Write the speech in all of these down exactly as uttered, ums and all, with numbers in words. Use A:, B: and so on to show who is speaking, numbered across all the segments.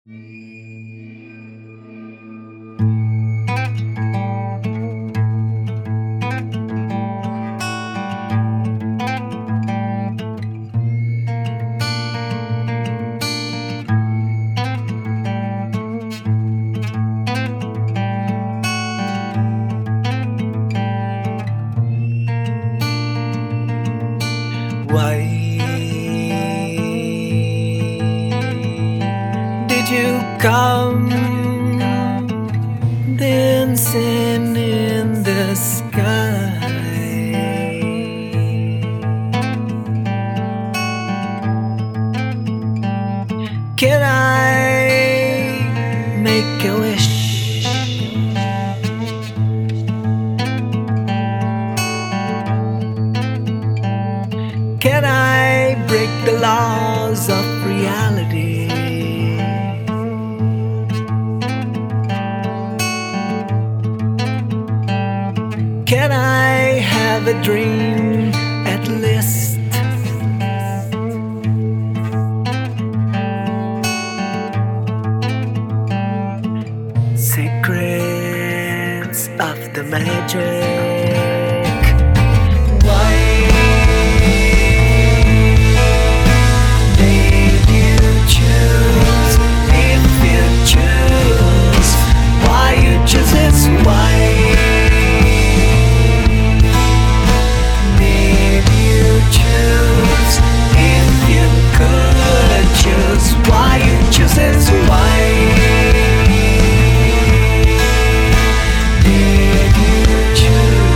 A: Why did you come dancing in the sky? Can I make a wish? Can I break the laws of reality? Can I have a dream at least? Secrets of the magic. Why did you choose? If you choose, why you choose this? Why did you choose? If you could choose, why you choose this? Why did you choose?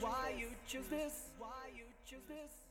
A: Why you choose this? Why you choose this?